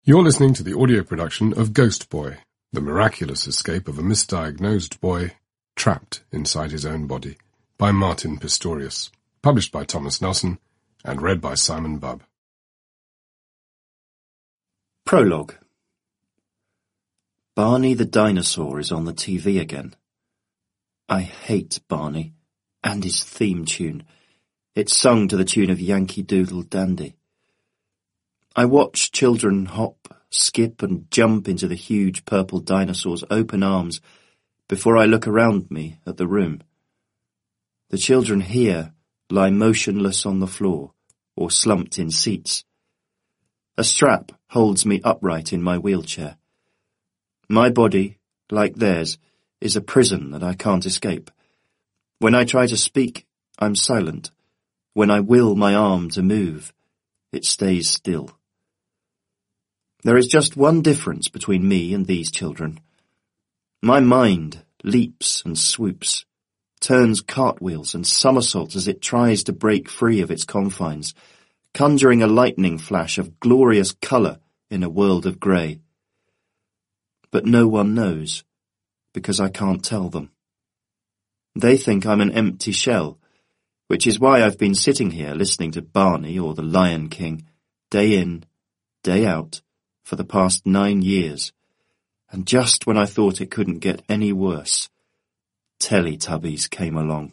You're listening to the audio production of Ghost Boy, the miraculous escape of a misdiagnosed boy trapped inside his own body, by Martin Pistorius, published by Thomas Nelson, and read by Simon Bubb. Prologue. Barney the dinosaur is on the TV again. I hate Barney, and his theme tune. It's sung to the tune of Yankee Doodle Dandy. I watch children hop, skip and jump into the huge purple dinosaur's open arms before I look around me at the room. The children here lie motionless on the floor or slumped in seats. A strap holds me upright in my wheelchair. My body, like theirs, is a prison that I can't escape. When I try to speak, I'm silent. When I will my arm to move, it stays still. There is just one difference between me and these children. My mind leaps and swoops, turns cartwheels and somersaults as it tries to break free of its confines, conjuring a lightning flash of glorious colour in a world of grey. But no one knows, because I can't tell them. They think I'm an empty shell, which is why I've been sitting here listening to Barney or the Lion King, day in, day out, for the past 9 years, and just when I thought it couldn't get any worse, Teletubbies came along.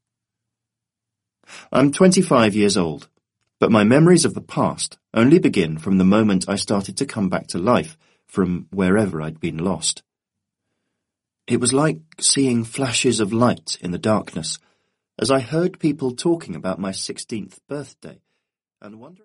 I'm 25 years old, but my memories of the past only begin from the moment I started to come back to life from wherever I'd been lost. It was like seeing flashes of light in the darkness as I heard people talking about my 16th birthday and wondering